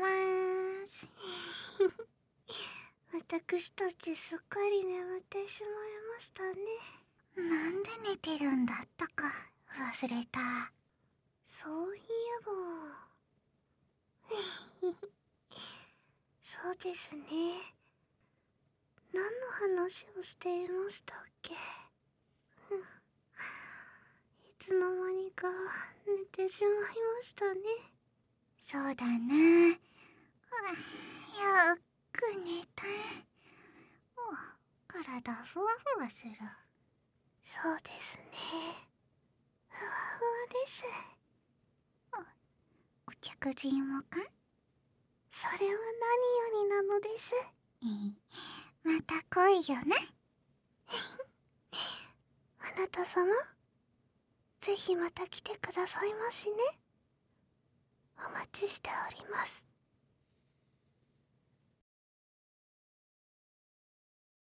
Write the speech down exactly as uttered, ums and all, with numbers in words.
ます。私たちすっかり眠ってしまいましたね。なんで寝てるんだったか忘れた。そういえばそうですね。何の話をしていましたっけ。いつの間にか寝てしまいましたね。そうだな。よく寝た。体ふわふわする。そうですね。ふわふわです。お着人もか。それは何よりなのです。また来いよな。あなた様、ぜひまた来てくださいましね。お待ちしております。